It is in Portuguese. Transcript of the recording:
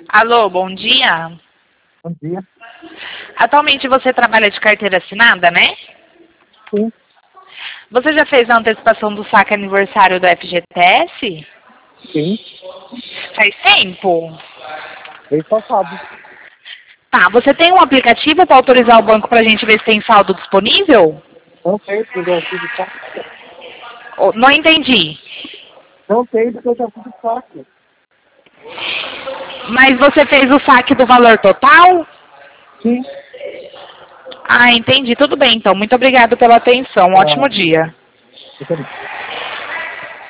Alô, bom dia. Bom dia. Atualmente você trabalha de carteira assinada, né? Sim, Você já fez a antecipação do saque aniversário do FGTS? sim. Faz tempo? Mês passado. Tá, você tem um aplicativo para autorizar o banco para a gente ver se tem saldo disponível? Não tem, porque eu já fiz o saque. Não entendi. Não tem, porque eu já fiz o saque. Mas você fez o saque do valor total? Sim. Ah, entendi. Tudo bem, então. Muito obrigado pela atenção. Um ótimo Ah, dia. eu também.